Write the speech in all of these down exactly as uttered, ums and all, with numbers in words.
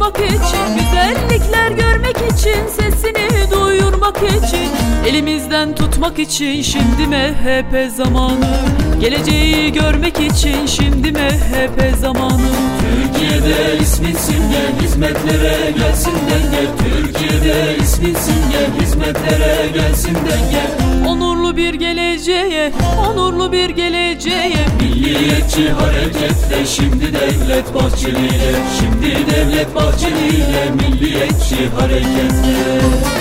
doyurmak için, güzellikler görmek için, sesini duyurmak için, elimizden tutmak için şimdi M H P zamanı. Geleceği görmek için şimdi M H P zamanı. Türkiye'de ismin simge, hizmetlere gelsinden gel. Türkiye'de ismin simge, hizmetlere gelsinden gel. Onurlu bir geleceğe, onurlu bir geleceğe, milliyetçi hareketle şimdi Devlet Bahçeli'yle, şimdi Devlet Bahçeli'yle milliyetçi hareketle.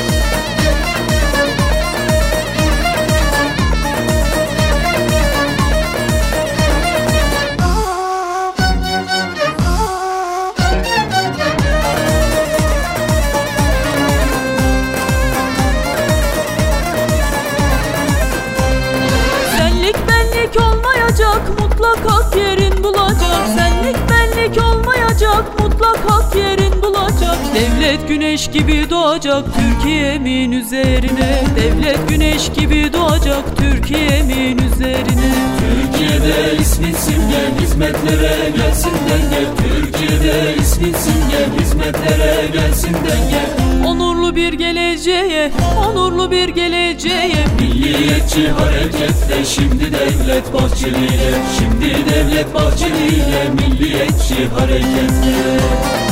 mutlak hak yerin bulacak. Senlik benlik olmayacak, mutlak hak yerin bulacak. Devlet güneş gibi doğacak Türkiye'min üzerine. Devlet güneş gibi doğacak Türkiye'min üzerine. Türkiye'de ismin simge, hizmetlere gelsinden gel. Türkiye'de ismin simge, hizmetlere gelsinden gel. Onurlu bir geleceğe, onurlu bir geleceğe, milliyetçi hareketle şimdi Devlet Bahçeli'yle, şimdi Devlet Bahçeli'yle milliyetçi hareketle.